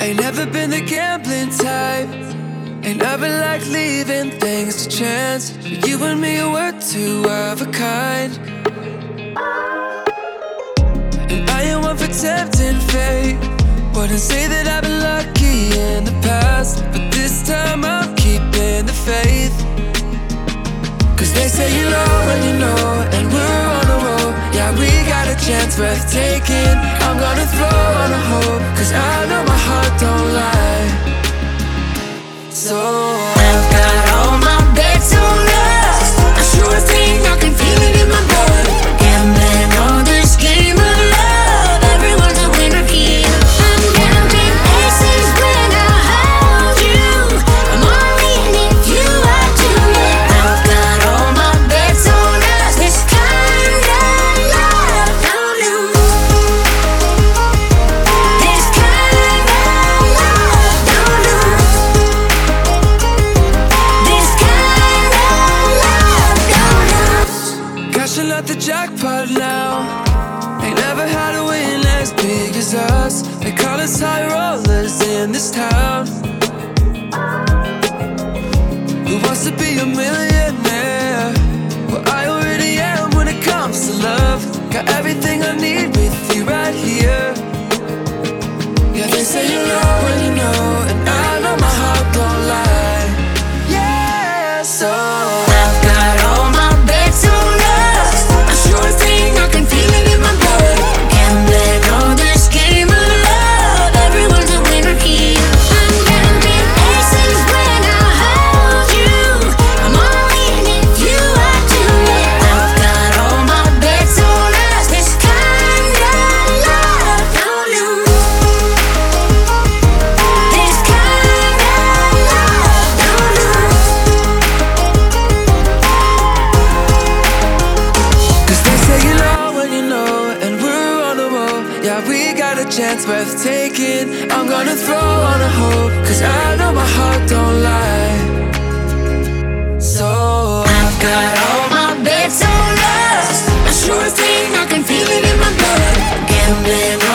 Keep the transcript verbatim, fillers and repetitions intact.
Ain't never been the gambling type. Ain't never like leaving things to chance. But you and me were two of a kind. And I ain't one for tempting fate. Wouldn't say that I've been lucky in the past, but this time I'm keeping the faith. Cause they say you know when you know, and we're on a roll. Yeah, we got a chance worth taking. I'm gonna throw on a hope, cause I know my heart don't lie. So I've got all my bets on us. I sure think I can feel it in my blood. Gambling on this game of love. Everyone's a winner here. I'm counting aces when I hold you. I'm all in if you are too. I've got all my bets on us. This kind of love, don't lose. This kind of love, don't lose. This kind of love, don't lose. cashing out the jackpot now. Ain't never had a win as big as us. They call us high rollers in this town. Who wants to be a millionaire? Well, I already am when it comes to love. Got everything I need with you right here. Yeah, they say you know when you know, and I know my heart don't lie. Yeah, so I've got all my bets on us. I sure think I can feel it in my blood. Gambling on this game of love. Everyone's a winner here. I'm counting aces when I hold you. I'm all in if you are too. I've got all my bets on us. This kind of love, don't lose. This kind of love, don't lose. Cause they say you know when you know, and we're on a roll. Yeah, we got a chance worth taking. I'm gonna throw on a hope, cause I know my heart don't lie. So I've got all my bets on us. I sure think I can feel it in my blood. Gambling